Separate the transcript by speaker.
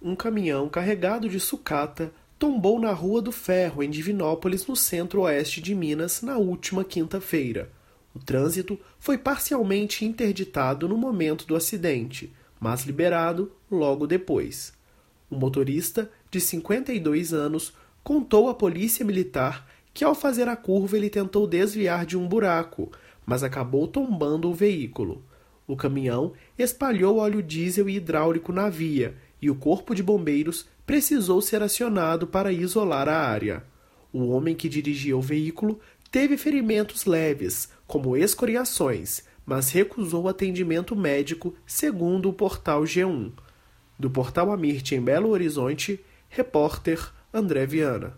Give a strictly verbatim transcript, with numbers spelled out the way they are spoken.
Speaker 1: Um caminhão carregado de sucata tombou na Rua do Ferro, em Divinópolis, no centro-oeste de Minas, na última quinta-feira. O trânsito foi parcialmente interditado no momento do acidente, mas liberado logo depois. O motorista, de cinquenta e dois anos, contou à polícia militar que ao fazer a curva ele tentou desviar de um buraco, mas acabou tombando o veículo. O caminhão espalhou óleo diesel e hidráulico na via e o corpo de bombeiros precisou ser acionado para isolar a área. O homem que dirigia o veículo teve ferimentos leves, como escoriações, mas recusou atendimento médico, segundo o portal G um. Do portal Amirte, em Belo Horizonte, repórter André Viana.